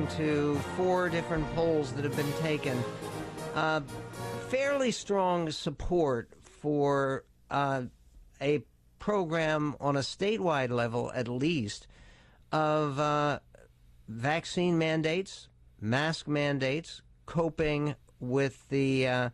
according to 4 different polls that have been taken, fairly strong support for a program on a statewide level, at least, of vaccine mandates, mask mandates, coping with the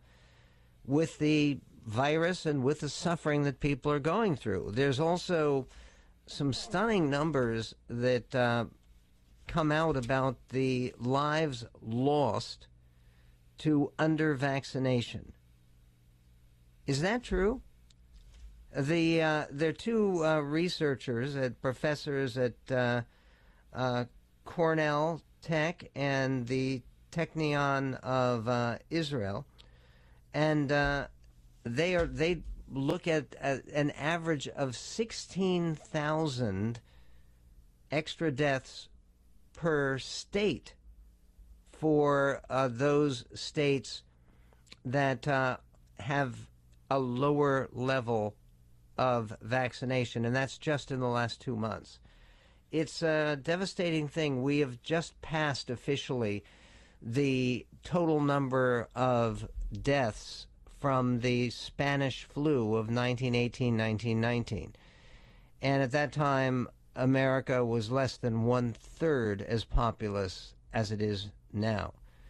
virus and with the suffering that people are going through. There's also some stunning numbers that come out about the lives lost to under-vaccination. Is that true? There are 2 researchers, professors at Cornell Tech and the Technion of Israel, and they look at an average of 16,000 extra deaths per state for those states that have a lower level of vaccination, and that's just in the last 2 months. It's a devastating thing. We have just passed officially the total number of deaths from the Spanish flu of 1918-1919. And at that time, America was less than 1/3 as populous as it is now.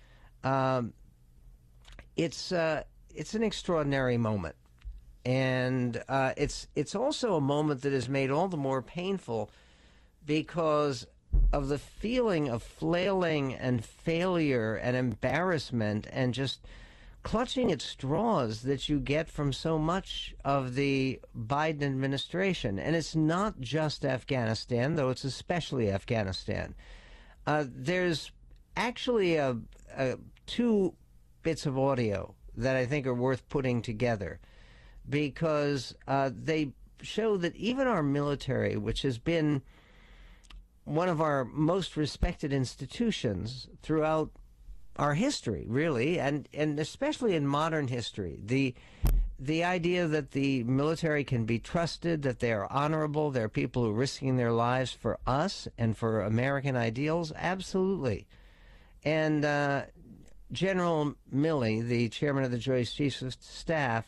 It's an extraordinary moment. And it's also a moment that is made all the more painful because of the feeling of flailing and failure and embarrassment and just clutching at straws that you get from so much of the Biden administration. And it's not just Afghanistan, though it's especially Afghanistan. There's actually 2 bits of audio that I think are worth putting together, because they show that even our military, which has been one of our most respected institutions throughout our history, really, and especially in modern history, the idea that the military can be trusted, that they are honorable, they're people who are risking their lives for us and for American ideals, absolutely. And General Milley, the chairman of the Joint Chiefs of Staff,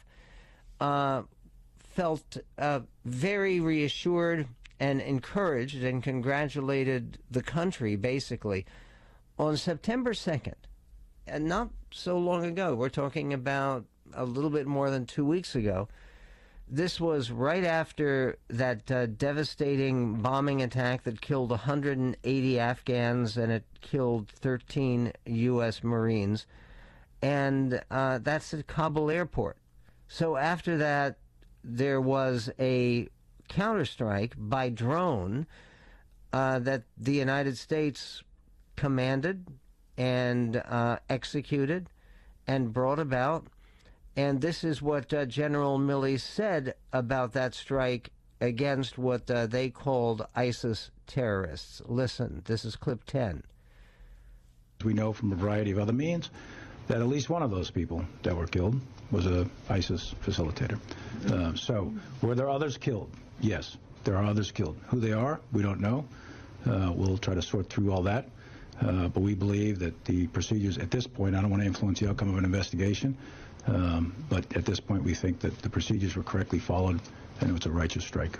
felt very reassured and encouraged and congratulated the country, basically, on September 2nd. And not so long ago, we're talking about a little bit more than 2 weeks ago. This was right after that devastating bombing attack that killed 180 Afghans and it killed 13 U.S. Marines. And that's at Kabul airport. So after that, there was a counterstrike by drone that the United States commanded and executed and brought about. And this is what General Milley said about that strike against what they called ISIS terrorists. Listen, this is clip 10. We know from a variety of other means that at least one of those people that were killed was a ISIS facilitator. So were there others killed? Yes, there are others killed. Who they are, we don't know. We'll try to sort through all that. But we believe that the procedures at this point, I don't want to influence the outcome of an investigation, but at this point we think that the procedures were correctly followed and it was a righteous strike.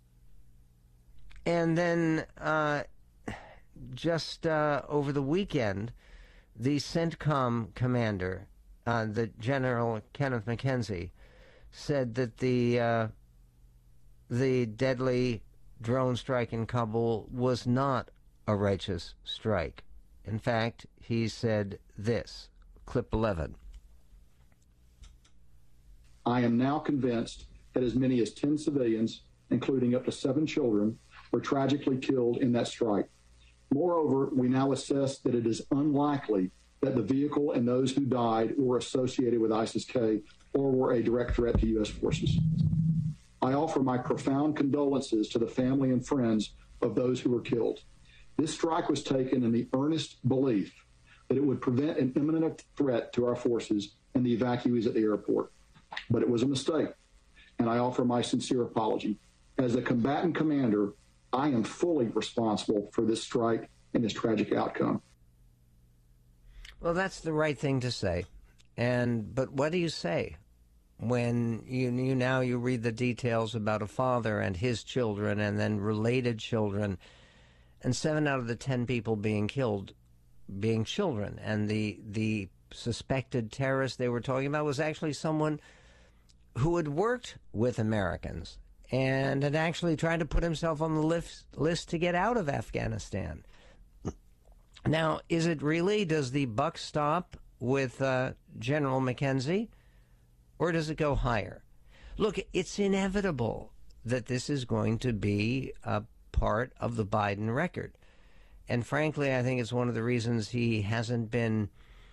And then just over the weekend, the CENTCOM commander, the General Kenneth McKenzie, said that the deadly drone strike in Kabul was not a righteous strike. In fact, he said this, clip 11. I am now convinced that as many as 10 civilians, including up to 7 children, were tragically killed in that strike. Moreover, we now assess that it is unlikely that the vehicle and those who died were associated with ISIS-K or were a direct threat to U.S. forces. I offer my profound condolences to the family and friends of those who were killed. This strike was taken in the earnest belief that it would prevent an imminent threat to our forces and the evacuees at the airport. But it was a mistake, and I offer my sincere apology. As a combatant commander, I am fully responsible for this strike and this tragic outcome. Well, that's the right thing to say. But what do you say when you read the details about a father and his children and then related children, and 7 out of the 10 people being killed being children, and the suspected terrorist they were talking about was actually someone who had worked with Americans and had actually tried to put himself on the list to get out of Afghanistan. Now, is it really, does the buck stop with General McKenzie, or does it go higher? Look, it's inevitable that this is going to be a part of the Biden record. And frankly, I think it's one of the reasons he hasn't been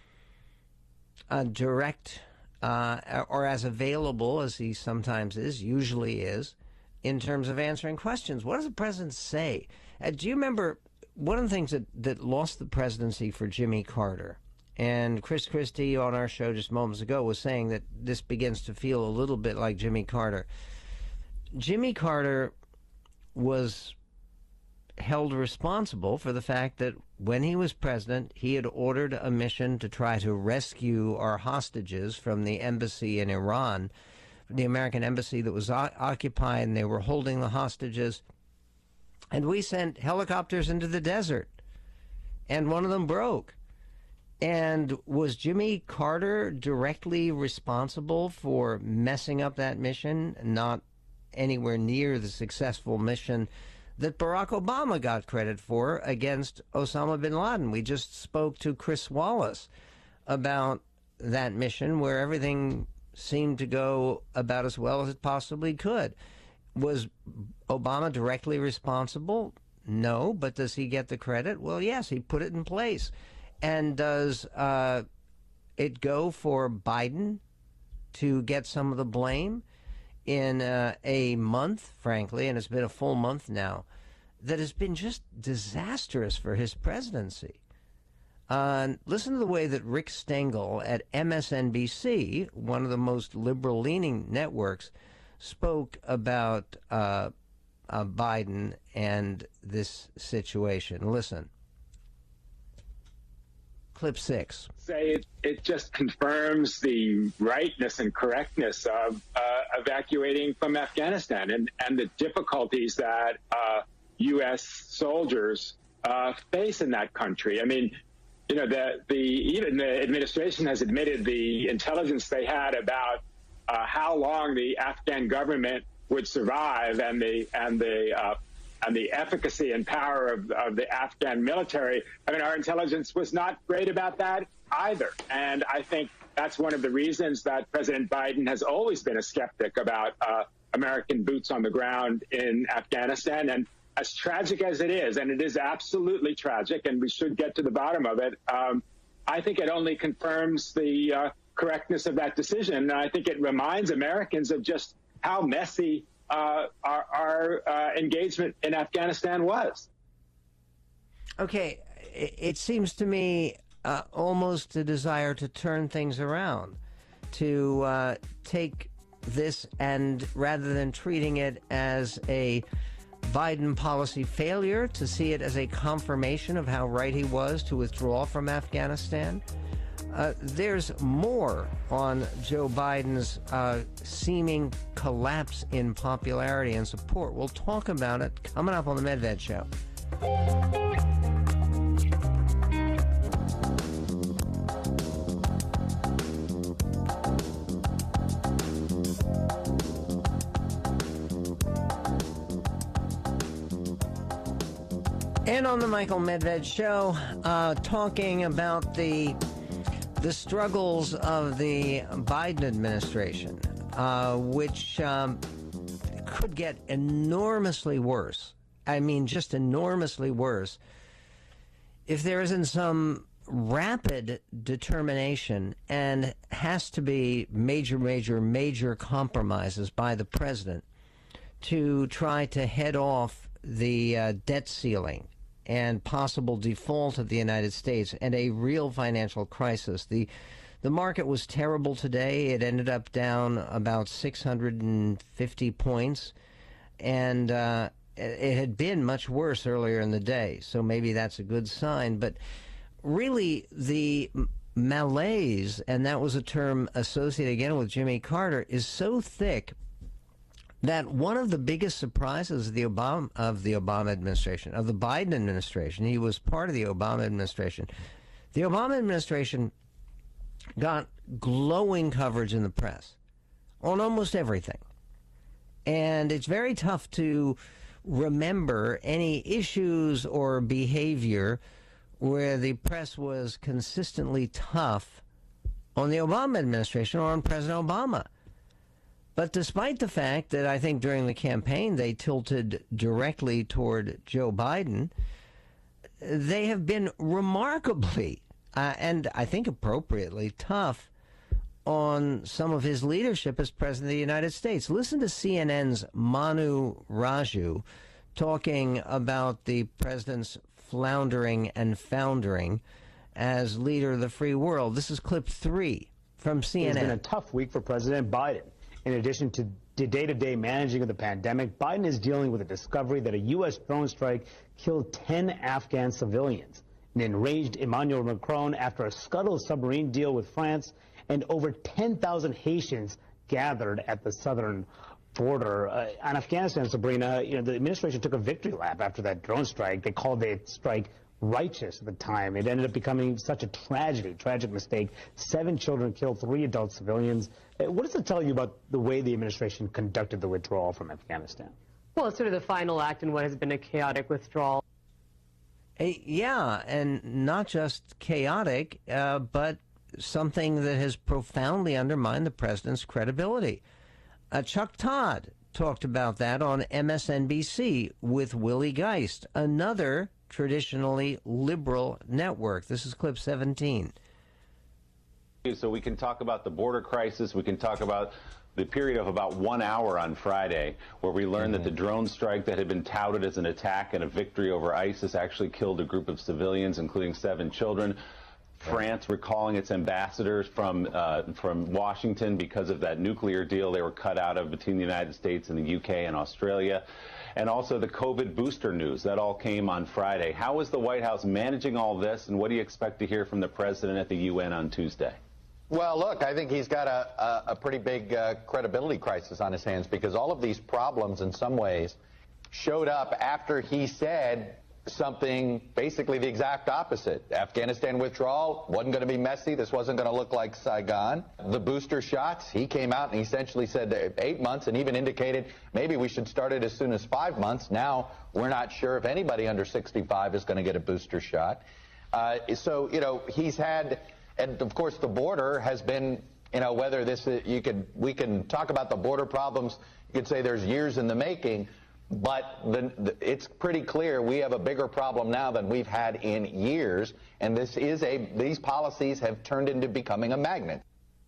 direct or as available as he sometimes is, usually is, in terms of answering questions. What does the president say? Do you remember one of the things that lost the presidency for Jimmy Carter? And Chris Christie on our show just moments ago was saying that this begins to feel a little bit like Jimmy Carter. Jimmy Carter was held responsible for the fact that when he was president, he had ordered a mission to try to rescue our hostages from the embassy in Iran, the American embassy that was occupied, and they were holding the hostages. And we sent helicopters into the desert, and one of them broke. And was Jimmy Carter directly responsible for messing up that mission, not anywhere near the successful mission that Barack Obama got credit for against Osama bin Laden? We just spoke to Chris Wallace about that mission, where everything seemed to go about as well as it possibly could. Was Obama directly responsible? No, but does he get the credit? Well, yes, he put it in place. And does it go for Biden to get some of the blame in a month, frankly, and it's been a full month now, that has been just disastrous for his presidency? Listen to the way that Rick Stengel at MSNBC, one of the most liberal-leaning networks, spoke about Biden and this situation. Listen. Clip 6. Say it just confirms the rightness and correctness of evacuating from Afghanistan and the difficulties that U.S. soldiers face in that country. I mean, you know, even the administration has admitted the intelligence they had about how long the Afghan government would survive and the efficacy and power of the Afghan military. I mean, our intelligence was not great about that either. And I think that's one of the reasons that President Biden has always been a skeptic about American boots on the ground in Afghanistan. And as tragic as it is, and it is absolutely tragic, and we should get to the bottom of it, I think it only confirms the correctness of that decision. And I think it reminds Americans of just how messy our engagement in Afghanistan was. Okay, it seems to me almost a desire to turn things around, to take this and rather than treating it as a Biden policy failure, to see it as a confirmation of how right he was to withdraw from Afghanistan. There's more on Joe Biden's seeming collapse in popularity and support. We'll talk about it coming up on the Medved Show. And on the Michael Medved Show, talking about the struggles of the Biden administration, which could get enormously worse. I mean, just enormously worse if there isn't some rapid determination, and has to be major compromises by the president to try to head off the debt ceiling and possible default of the United States and a real financial crisis. The market was terrible today. It ended up down about 650 points, and it had been much worse earlier in the day, so maybe that's a good sign. But really, the malaise, and that was a term associated again with Jimmy Carter, is so thick that one of the biggest surprises of the Obama administration, of the Biden administration, he was part of the Obama administration. The Obama administration got glowing coverage in the press on almost everything. And it's very tough to remember any issues or behavior where the press was consistently tough on the Obama administration or on President Obama. But despite the fact that I think during the campaign they tilted directly toward Joe Biden, they have been remarkably, and I think appropriately, tough on some of his leadership as President of the United States. Listen to CNN's Manu Raju talking about the president's floundering and foundering as leader of the free world. This is clip 3 from CNN. It's been a tough week for President Biden. In addition to the day-to-day managing of the pandemic, Biden is dealing with the discovery that a U.S. drone strike killed 10 Afghan civilians. An enraged Emmanuel Macron after a scuttled submarine deal with France, and over 10,000 Haitians gathered at the southern border. On Afghanistan, Sabrina, the administration took a victory lap after that drone strike. They called the strike righteous at the time. It ended up becoming such a tragic mistake. 7 children killed, 3 adult civilians. What does it tell you about the way the administration conducted the withdrawal from Afghanistan? Well, it's sort of the final act in what has been a chaotic withdrawal. Yeah, and not just chaotic, but something that has profoundly undermined the president's credibility. Chuck Todd talked about that on MSNBC with Willie Geist, another traditionally liberal network. This is clip 17. So we can talk about the border crisis. We can talk about the period of about 1 hour on Friday, where we learned that the drone strike that had been touted as an attack and a victory over ISIS actually killed a group of civilians, including 7 children. France recalling its ambassadors from Washington because of that nuclear deal they were cut out of between the United States and the UK and Australia. And also the COVID booster news. That all came on Friday. How is the White House managing all this, and what do you expect to hear from the president at the UN on Tuesday? Well, look, I think he's got a pretty big credibility crisis on his hands, because all of these problems in some ways showed up after he said something basically the exact opposite. Afghanistan withdrawal wasn't going to be messy. This wasn't going to look like Saigon. The booster shots, he came out and essentially said 8 months and even indicated maybe we should start it as soon as 5 months. Now we're not sure if anybody under 65 is going to get a booster shot. So, he's had, and of course the border has been, whether this, we can talk about the border problems. You could say there's years in the making. But it's pretty clear we have a bigger problem now than we've had in years, and these policies have turned into becoming a magnet.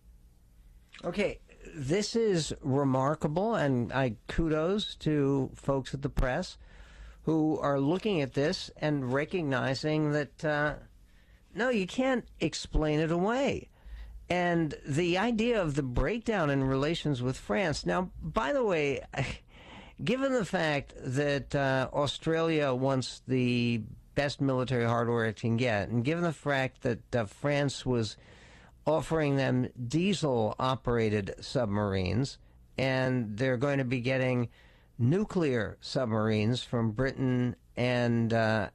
Okay, this is remarkable, and I kudos to folks at the press who are looking at this and recognizing that, no, you can't explain it away. And the idea of the breakdown in relations with France. Now, by the way, given the fact that Australia wants the best military hardware it can get, and given the fact that France was offering them diesel-operated submarines, and they're going to be getting nuclear submarines from Britain and the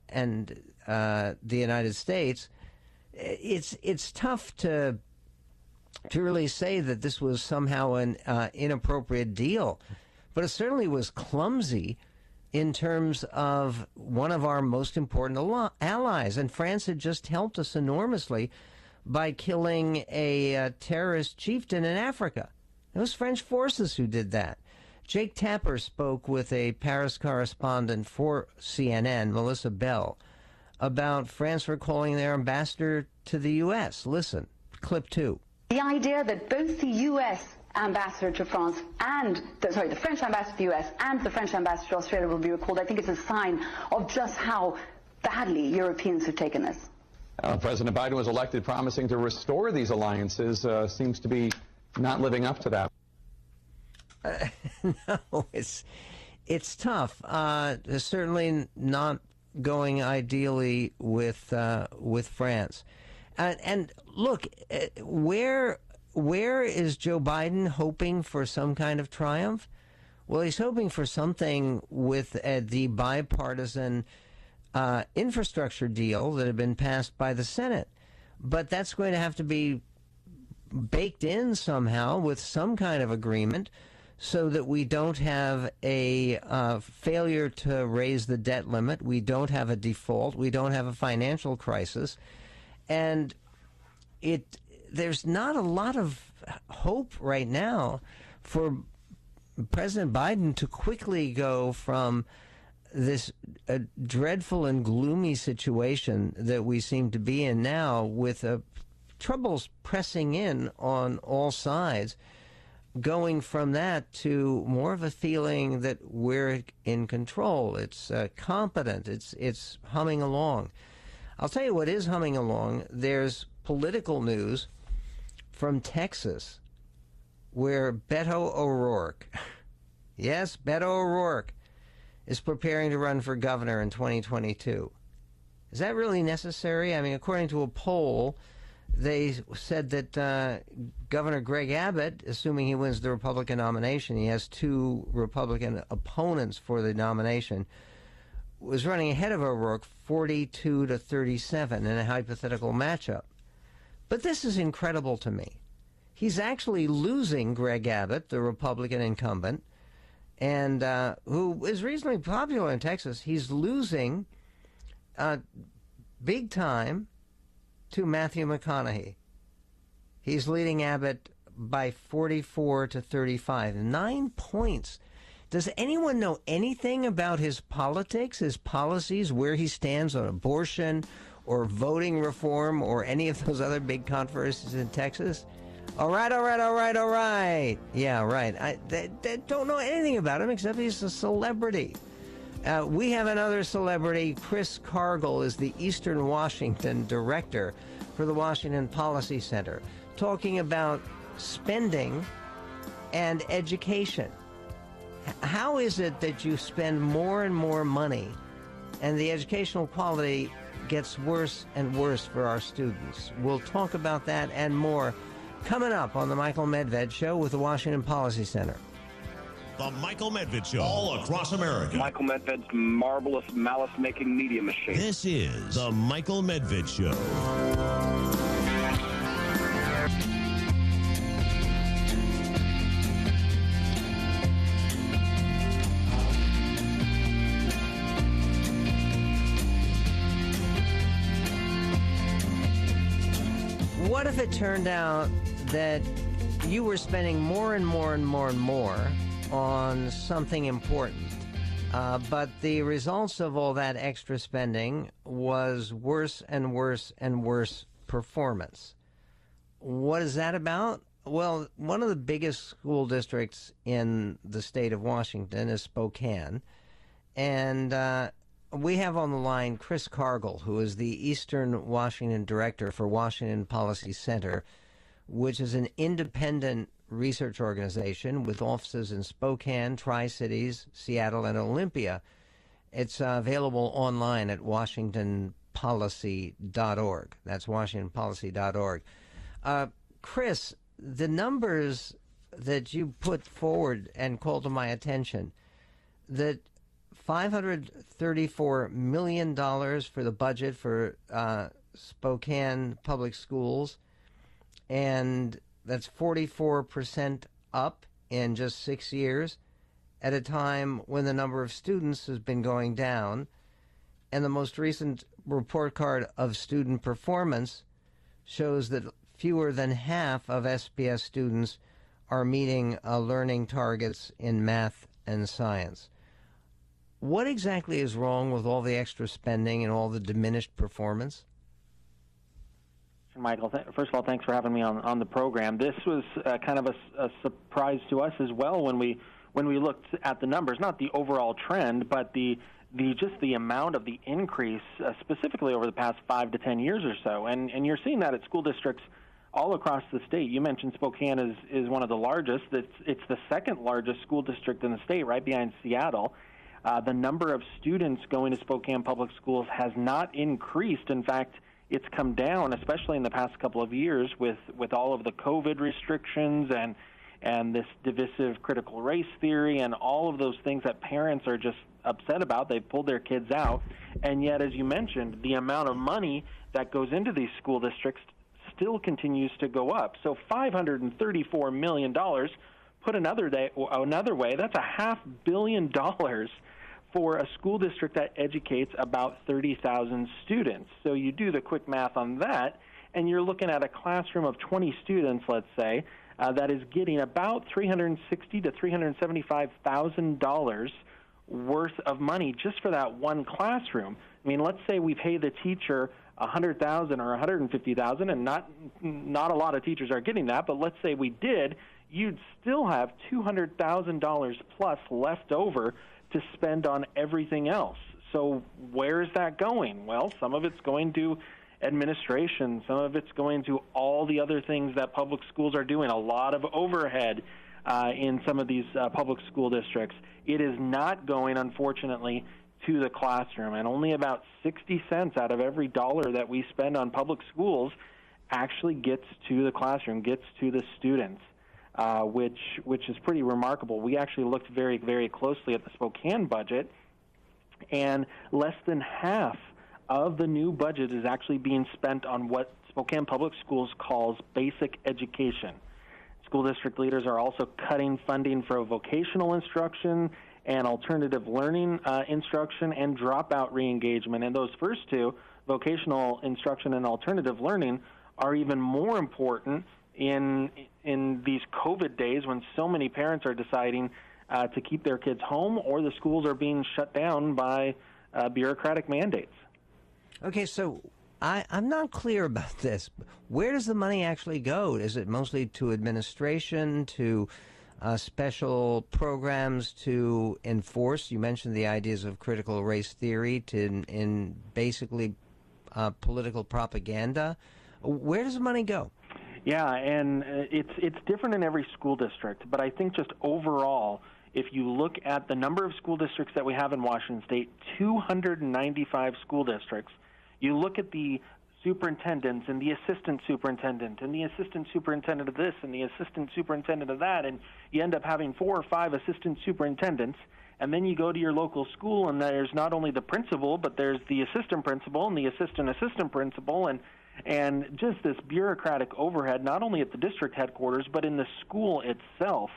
United States, it's tough to really say that this was somehow an inappropriate deal. But it certainly was clumsy in terms of one of our most important allies. And France had just helped us enormously by killing a terrorist chieftain in Africa. It was French forces who did that. Jake Tapper spoke with a Paris correspondent for CNN, Melissa Bell, about France recalling their ambassador to the U.S. Listen, clip 2. The idea that both the U.S. ambassador to France and, the French ambassador to the U.S. and the French ambassador to Australia will be recalled, I think it's a sign of just how badly Europeans have taken this. President Biden was elected promising to restore these alliances, seems to be not living up to that. No, it's tough. Certainly not going ideally with France. And look, where is Joe Biden hoping for some kind of triumph? Well, he's hoping for something with the bipartisan infrastructure deal that had been passed by the Senate. But that's going to have to be baked in somehow with some kind of agreement so that we don't have a failure to raise the debt limit, we don't have a default, we don't have a financial crisis. And there's not a lot of hope right now for President Biden to quickly go from this dreadful and gloomy situation that we seem to be in now, with troubles pressing in on all sides, going from that to more of a feeling that we're in control. It's competent. It's humming along. I'll tell you what is humming along. There's political news from Texas, where Beto O'Rourke, yes, Beto O'Rourke, is preparing to run for governor in 2022. Is that really necessary? I mean, according to a poll, they said that Governor Greg Abbott, assuming he wins the Republican nomination, he has two Republican opponents for the nomination, was running ahead of O'Rourke 42 to 37 in a hypothetical matchup. But this is incredible to me. He's actually losing Greg Abbott, the Republican incumbent, and who is reasonably popular in Texas. He's losing big time to Matthew McConaughey. He's leading Abbott by 44 to 35, 9 points. Does anyone know anything about his politics, his policies, where he stands on abortion or voting reform or any of those other big controversies in Texas? All right. Yeah, right. They don't know anything about him except he's a celebrity. We have another celebrity. Chris Cargill is the Eastern Washington director for the Washington Policy Center, talking about spending and education. How is it that you spend more and more money and the educational quality gets worse and worse for our students? We'll talk about that and more coming up on the Michael Medved Show with the Washington Policy Center. The Michael Medved Show, all across America. Michael Medved's marvelous malice-making media machine. This is the Michael Medved Show. What if it turned out that you were spending more and more and more and more on something important, but the results of all that extra spending was worse and worse and worse performance? What is that about? Well, one of the biggest school districts in the state of Washington is Spokane, and we have on the line Chris Cargill, who is the Eastern Washington Director for Washington Policy Center, which is an independent research organization with offices in Spokane, Tri-Cities, Seattle, and Olympia. It's available online at washingtonpolicy.org. That's washingtonpolicy.org. Chris, the numbers that you put forward and called to my attention, that $534 million for the budget for Spokane public schools, and that's 44% up in just 6 years, at a time when the number of students has been going down. And the most recent report card of student performance shows that fewer than half of SPS students are meeting learning targets in math and science. What exactly is wrong with all the extra spending and all the diminished performance? Michael, first of all, thanks for having me on the program. This was kind of a surprise to us as well when we looked at the numbers, not the overall trend, but the amount of the increase, specifically over the past 5 to 10 years or so. And you're seeing that at school districts all across the state. You mentioned Spokane is one of the largest. It's the second largest school district in the state, right behind Seattle. The number of students going to Spokane public schools has not increased. In fact, it's come down, especially in the past couple of years with all of the COVID restrictions and this divisive critical race theory and all of those things that parents are just upset about. They've pulled their kids out. And yet, as you mentioned, the amount of money that goes into these school districts still continues to go up. So $534 million, put another way, that's $500 million for a school district that educates about 30,000 students. So you do the quick math on that, and you're looking at a classroom of 20 students, let's say, that is getting about $360,000 to $375,000 worth of money just for that one classroom. I mean, let's say we pay the teacher $100,000 or $150,000, and not a lot of teachers are getting that, but let's say we did, you'd still have $200,000 plus left over to spend on everything else. So where is that going? Well, some of it's going to administration, some of it's going to all the other things that public schools are doing, a lot of overhead in some of these public school districts. It is not going, unfortunately, to the classroom, and only about 60 cents out of every dollar that we spend on public schools actually gets to the classroom, gets to the students, which is pretty remarkable. We actually looked very, very closely at the Spokane budget, and less than half of the new budget is actually being spent on what Spokane Public Schools calls basic education. School district leaders are also cutting funding for vocational instruction and alternative learning instruction and dropout re-engagement. And those first two, vocational instruction and alternative learning, are even more important in these COVID days when so many parents are deciding to keep their kids home, or the schools are being shut down by bureaucratic mandates. Okay, so I'm not clear about this. Where does the money actually go? Is it mostly to administration, to special programs to enforce? You mentioned the ideas of critical race theory, in basically political propaganda. Where does the money go? Yeah, and it's different in every school district, but I think just overall, if you look at the number of school districts that we have in Washington State, 295 school districts, you look at the superintendents and the assistant superintendent and the assistant superintendent of this and the assistant superintendent of that, and you end up having 4 or 5 assistant superintendents, and then you go to your local school and there's not only the principal, but there's the assistant principal and the assistant principal, and just this bureaucratic overhead, not only at the district headquarters, but in the school itself,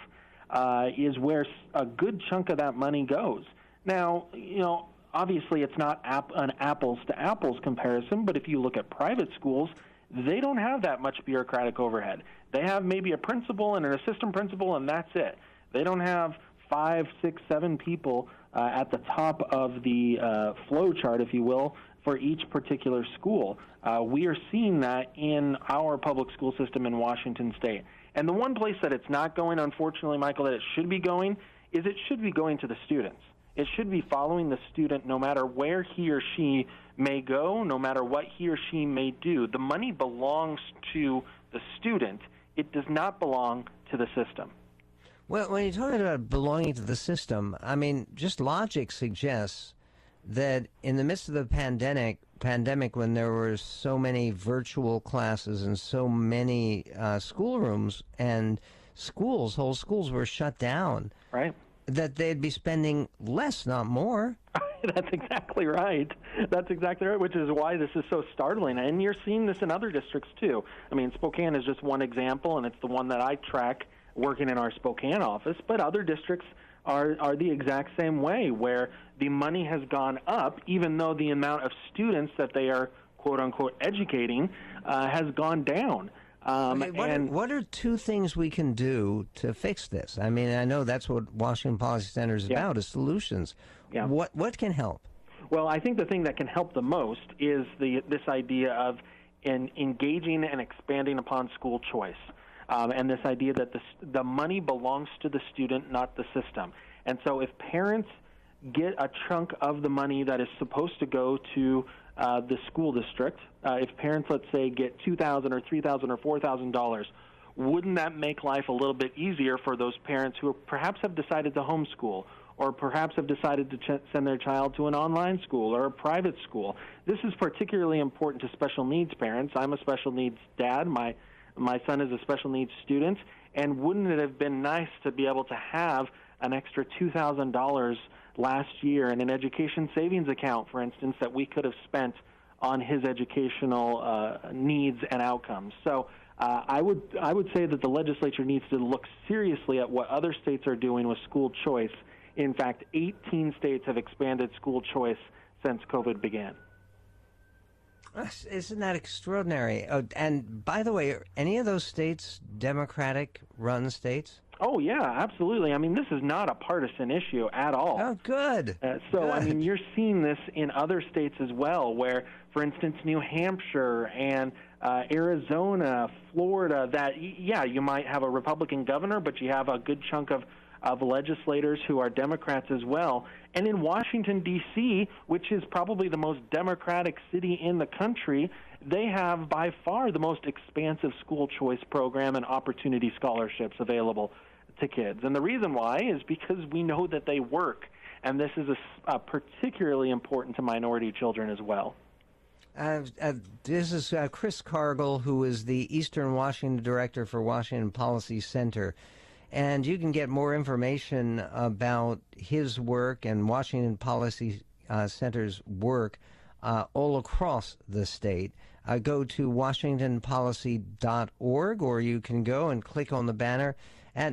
is where a good chunk of that money goes. Now, obviously it's not an apples-to-apples comparison, but if you look at private schools, they don't have that much bureaucratic overhead. They have maybe a principal and an assistant principal, and that's it. They don't have 5, 6, 7 people at the top of the flow chart, if you will, for each particular school. We are seeing that in our public school system in Washington State. And the one place that it's not going, unfortunately, Michael, that it should be going, is it should be going to the students. It should be following the student no matter where he or she may go, no matter what he or she may do. The money belongs to the student. It does not belong to the system. Well, when you're talking about belonging to the system, I mean, just logic suggests that in the midst of the pandemic, when there were so many virtual classes and so many schoolrooms and whole schools were shut down, right, that they'd be spending less, not more. That's exactly right. That's exactly right, which is why this is so startling. And you're seeing this in other districts, too. I mean, Spokane is just one example, and it's the one that I track working in our Spokane office. But other districts are the exact same way, where the money has gone up, even though the amount of students that they are, quote-unquote, educating has gone down. What are 2 things we can do to fix this? I mean, I know that's what Washington Policy Center is about, is solutions. Yeah. What can help? Well, I think the thing that can help the most is this idea of engaging and expanding upon school choice, and this idea that the money belongs to the student, not the system. And so if parents get a chunk of the money that is supposed to go to the school district, if parents, let's say, get $2,000 or $3,000 or $4,000, wouldn't that make life a little bit easier for those parents who perhaps have decided to homeschool or perhaps have decided to send their child to an online school or a private school. This is particularly important to special needs parents. I'm a special needs dad. My son is a special needs student, and wouldn't it have been nice to be able to have an extra $2,000 last year in an education savings account, for instance, that we could have spent on his educational needs and outcomes. So I would say that the legislature needs to look seriously at what other states are doing with school choice. In fact, 18 states have expanded school choice since COVID began. Isn't that extraordinary? Oh, and by the way, are any of those states Democratic-run states? Oh, yeah, absolutely. I mean, this is not a partisan issue at all. Oh, good. Good. I mean, you're seeing this in other states as well, where, for instance, New Hampshire and Arizona, Florida, that, yeah, you might have a Republican governor, but you have a good chunk of legislators who are Democrats as well. And in Washington, D.C., which is probably the most Democratic city in the country, they have by far the most expansive school choice program and opportunity scholarships available to kids. And the reason why is because we know that they work, and this is particularly important to minority children as well. This is Chris Cargill, who is the Eastern Washington Director for Washington Policy Center. And you can get more information about his work and Washington Policy Center's work all across the state. Go to washingtonpolicy.org, or you can go and click on the banner at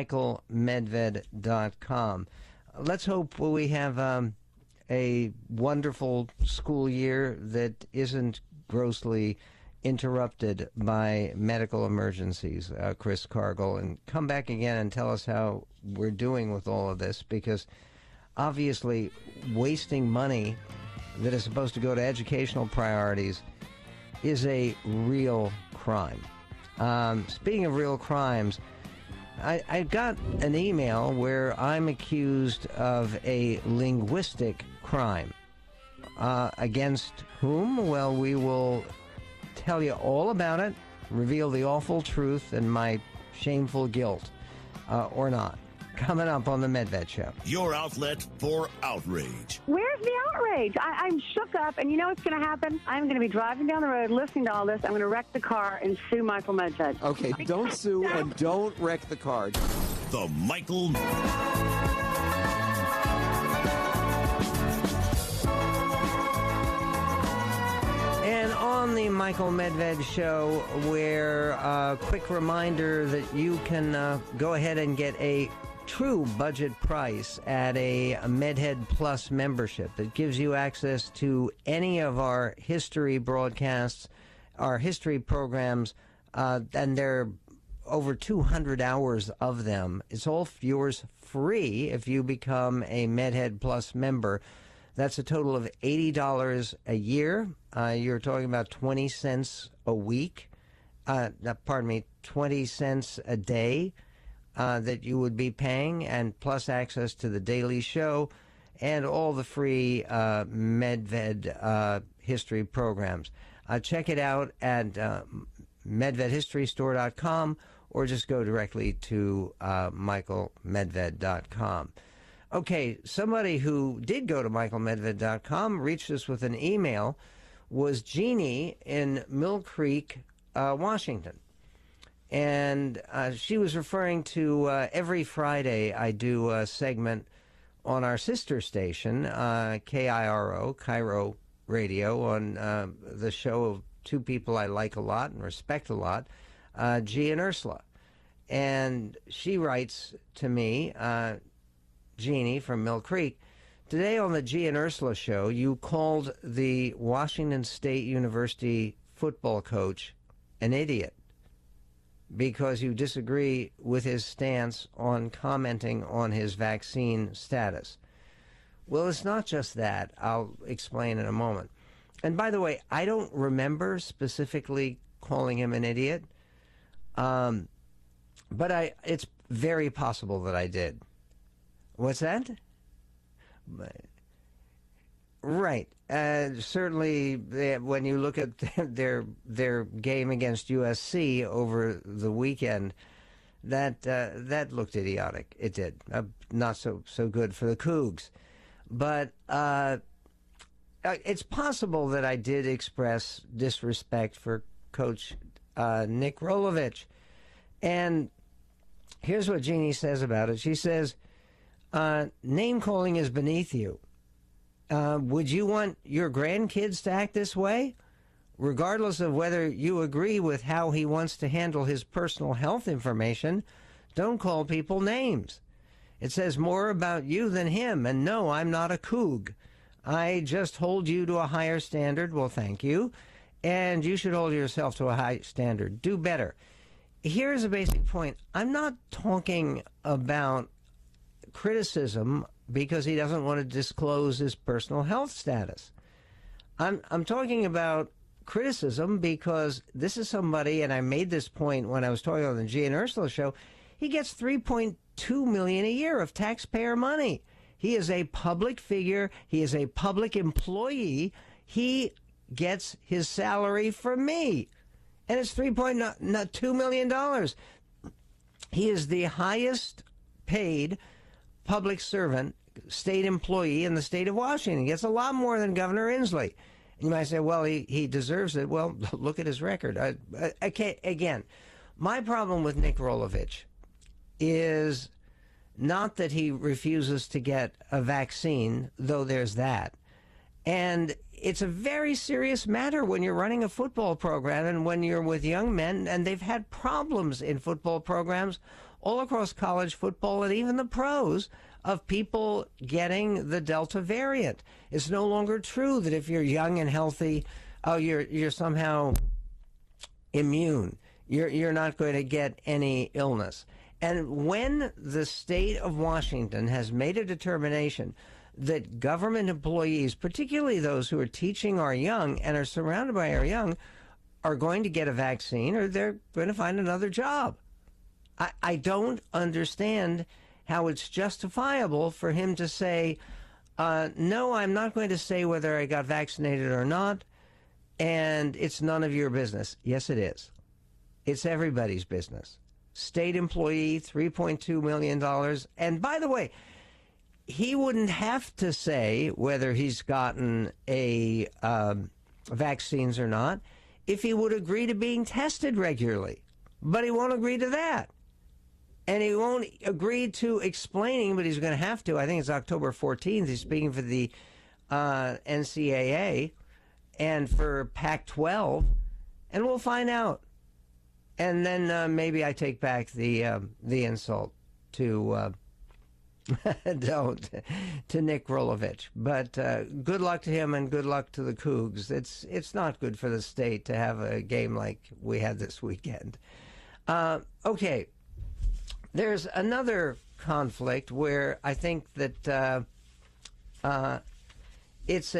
michaelmedved.com. Let's hope we have a wonderful school year that isn't grossly interrupted by medical emergencies, Chris Cargill, and come back again and tell us how we're doing with all of this, because obviously wasting money that is supposed to go to educational priorities is a real crime. Speaking of real crimes, I got an email where I'm accused of a linguistic crime. Against whom? Well, we will tell you all about it, reveal the awful truth and my shameful guilt, or not. Coming up on the Medved Show. Your outlet for outrage. Where's the outrage? I'm shook up, and you know what's going to happen? I'm going to be driving down the road, listening to all this. I'm going to wreck the car and sue Michael Medved. Okay, don't sue and don't wreck the car. The Michael... And on the Michael Medved Show, where a quick reminder that you can go ahead and get a true budget price at a MedHead Plus membership that gives you access to any of our history broadcasts, our history programs, and there are over 200 hours of them. It's all yours free if you become a MedHead Plus member. That's a total of $80 a year. You're talking about 20 cents a week. 20 cents a day that you would be paying, and plus access to the Daily Show and all the free Medved history programs. Check it out at MedvedHistoryStore.com, or just go directly to MichaelMedved.com. Okay, somebody who did go to MichaelMedved.com, reached us with an email, was Jeannie in Mill Creek, Washington. And she was referring to every Friday I do a segment on our sister station, KIRO, Cairo Radio, on the show of two people I like a lot and respect a lot, G and Ursula. And she writes to me, Jeannie from Mill Creek, today on the G and Ursula show, you called the Washington State University football coach an idiot because you disagree with his stance on commenting on his vaccine status. Well, it's not just that. I'll explain in a moment. And by the way, I don't remember specifically calling him an idiot, but it's very possible that I did. What's that? Right. Certainly, when you look at their game against USC over the weekend, that looked idiotic. It did. Not so good for the Cougs. But it's possible that I did express disrespect for Coach Nick Rolovich. And here's what Jeannie says about it. She says, name-calling is beneath you. Would you want your grandkids to act this way? Regardless of whether you agree with how he wants to handle his personal health information, don't call people names. It says more about you than him, and no, I'm not a Coug. I just hold you to a higher standard. Well, thank you. And you should hold yourself to a high standard. Do better. Here's a basic point. I'm not talking about criticism because he doesn't want to disclose his personal health status. I'm talking about criticism because this is somebody, and I made this point when I was talking on the Gia and Ursula show, he gets $3.2 million a year of taxpayer money. He is a public figure. He is a public employee. He gets his salary from me, and it's $3.2 million. He is the highest paid public servant, state employee in the state of Washington. He gets a lot more than Governor Inslee. You might say, well, he deserves it. Well, look at his record. Again, my problem with Nick Rolovich is not that he refuses to get a vaccine, though there's that. And it's a very serious matter when you're running a football program and when you're with young men, and they've had problems in football programs all across college football and even the pros of people getting the Delta variant. It's no longer true that if you're young and healthy, oh, you're somehow immune. You're not going to get any illness. And when the state of Washington has made a determination that government employees, particularly those who are teaching our young and are surrounded by our young, are going to get a vaccine or they're going to find another job. I don't understand how it's justifiable for him to say, no, I'm not going to say whether I got vaccinated or not, and it's none of your business. Yes, it is. It's everybody's business. State employee, $3.2 million. And by the way, he wouldn't have to say whether he's gotten a vaccines or not if he would agree to being tested regularly. But he won't agree to that. And he won't agree to explaining, but he's going to have to. I think it's October 14th. He's speaking for the NCAA and for Pac-12. And we'll find out. And then maybe I take back the insult to to Nick Rolovich. But good luck to him and good luck to the Cougs. It's not good for the state to have a game like we had this weekend. Okay, there's another conflict where I think that it's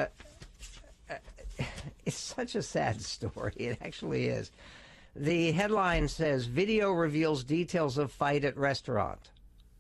such a sad story. It actually is. The headline says, video reveals details of fight at restaurant.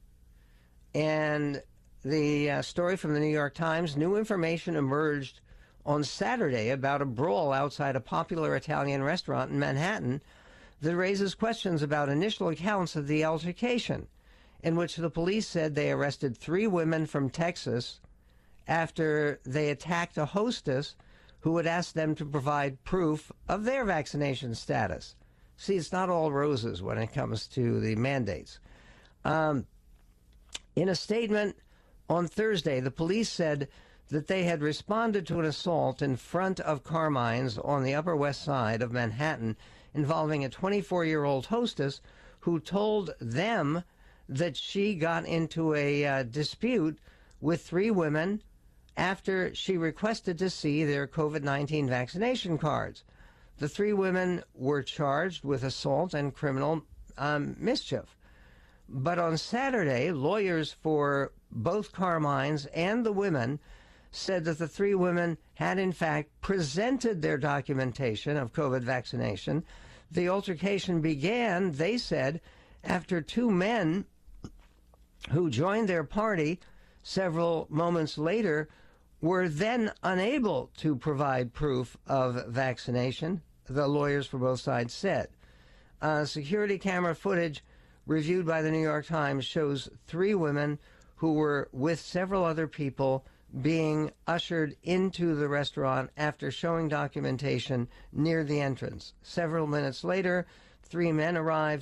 And the story from the New York Times, new information emerged on Saturday about a brawl outside a popular Italian restaurant in Manhattan that raises questions about initial accounts of the altercation, in which the police said they arrested 3 women from Texas after they attacked a hostess who had asked them to provide proof of their vaccination status. See, it's not all roses when it comes to the mandates. In a statement on Thursday, the police said that they had responded to an assault in front of Carmine's on the Upper West Side of Manhattan involving a 24-year-old hostess who told them that she got into a dispute with 3 women after she requested to see their COVID-19 vaccination cards. The 3 women were charged with assault and criminal mischief. But on Saturday, lawyers for both Carmine's and the women said that the 3 women had in fact presented their documentation of COVID vaccination. The altercation began, they said, after 2 men who joined their party several moments later were then unable to provide proof of vaccination, the lawyers for both sides said. Security camera footage reviewed by the New York Times, shows 3 women who were with several other people being ushered into the restaurant after showing documentation near the entrance. Several minutes later, 3 men arrived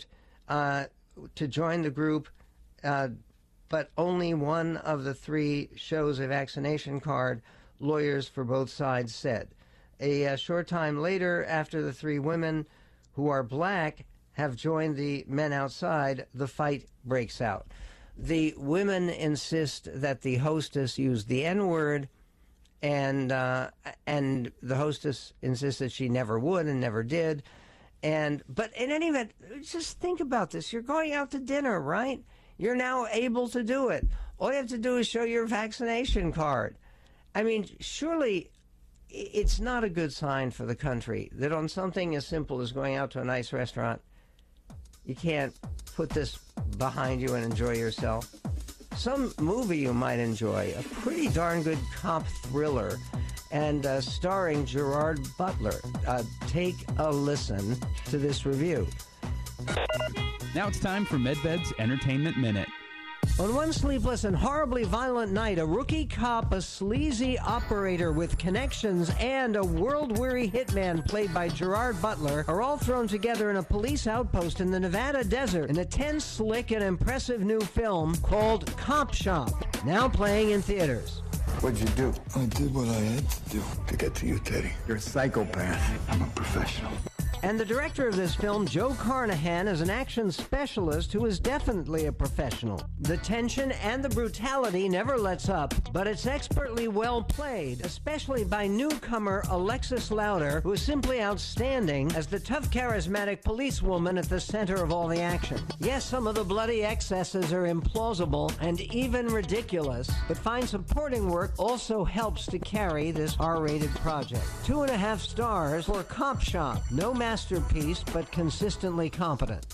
to join the group, but only one of the 3 shows a vaccination card, lawyers for both sides said. A short time later, after the 3 women, who are black, have joined the men outside, the fight breaks out. The women insist that the hostess used the N-word, and the hostess insists that she never would and never did. But in any event, just think about this. You're going out to dinner, right? You're now able to do it. All you have to do is show your vaccination card. I mean, surely it's not a good sign for the country that on something as simple as going out to a nice restaurant, you can't put this behind you and enjoy yourself. Some movie you might enjoy, a pretty darn good cop thriller, and starring Gerard Butler. Take a listen to this review. Now it's time for MedVed's Entertainment Minute. On one sleepless and horribly violent night, a rookie cop, a sleazy operator with connections, and a world-weary hitman played by Gerard Butler are all thrown together in a police outpost in the Nevada desert in a tense, slick, and impressive new film called Cop Shop, now playing in theaters. What'd you do? I did what I had to do to get to you, Teddy. You're a psychopath. I'm a professional. And the director of this film, Joe Carnahan, is an action specialist who is definitely a professional. The tension and the brutality never lets up, but it's expertly well played, especially by newcomer Alexis Louder, who is simply outstanding as the tough, charismatic policewoman at the center of all the action. Yes, some of the bloody excesses are implausible and even ridiculous, but fine supporting work also helps to carry this R-rated project. 2.5 stars for Cop Shop. No masterpiece, but consistently competent.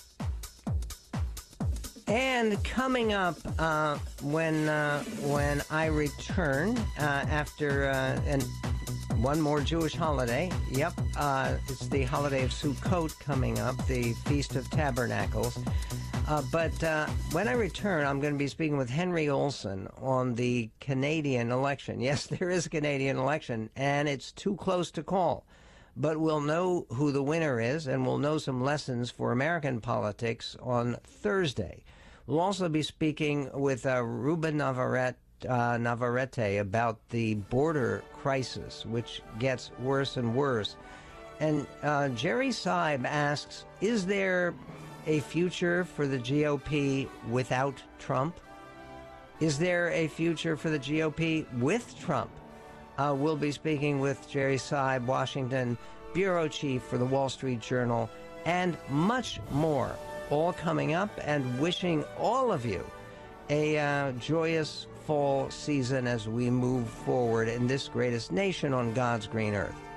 And coming up when I return after and one more Jewish holiday. Yep, it's the holiday of Sukkot coming up, the Feast of Tabernacles. But when I return, I'm going to be speaking with Henry Olsen on the Canadian election. Yes, there is a Canadian election, and it's too close to call. But we'll know who the winner is, and we'll know some lessons for American politics on Thursday. We'll also be speaking with Ruben Navarrete about the border crisis, which gets worse and worse. And Jerry Seib asks, is there a future for the GOP without Trump? Is there a future for the GOP with Trump? We'll be speaking with Jerry Seib, Washington bureau chief for the Wall Street Journal, and much more, all coming up, and wishing all of you a joyous fall season as we move forward in this greatest nation on God's green earth.